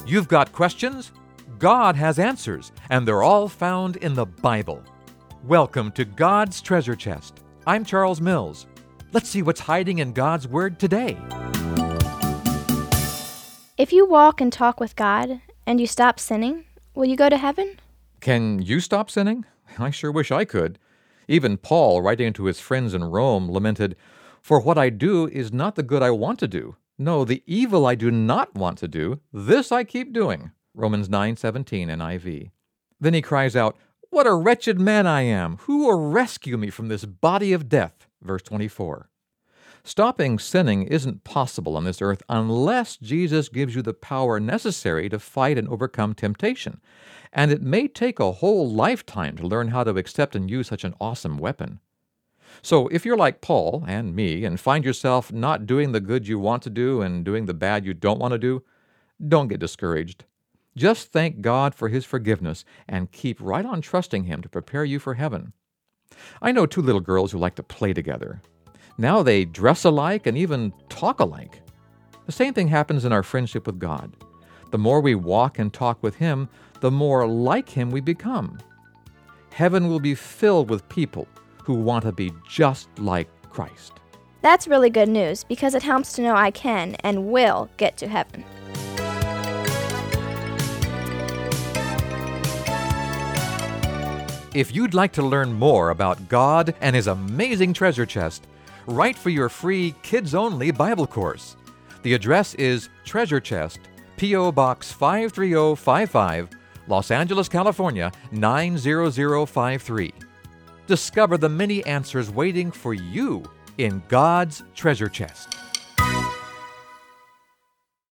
You've got questions? God has answers, and they're all found in the Bible. Welcome to God's Treasure Chest. I'm Charles Mills. Let's see what's hiding in God's Word today. If you walk and talk with God and you stop sinning, will you go to heaven? Can you stop sinning? I sure wish I could. Even Paul, writing to his friends in Rome, lamented, "For what I do is not the good I want to do. No, the evil I do not want to do, this I keep doing." Romans 9:17 NIV. Then he cries out, "What a wretched man I am! Who will rescue me from this body of death?" Verse 24. Stopping sinning isn't possible on this earth unless Jesus gives you the power necessary to fight and overcome temptation. And it may take a whole lifetime to learn how to accept and use such an awesome weapon. So if you're like Paul and me and find yourself not doing the good you want to do and doing the bad you don't want to do, don't get discouraged. Just thank God for His forgiveness and keep right on trusting Him to prepare you for heaven. I know two little girls who like to play together. Now they dress alike and even talk alike. The same thing happens in our friendship with God. The more we walk and talk with Him, the more like Him we become. Heaven will be filled with people who want to be just like Christ. That's really good news because it helps to know I can and will get to heaven. If you'd like to learn more about God and His amazing treasure chest, write for your free kids-only Bible course. The address is Treasure Chest, P.O. Box 53055, Los Angeles, California, 90053. Discover the many answers waiting for you in God's treasure chest.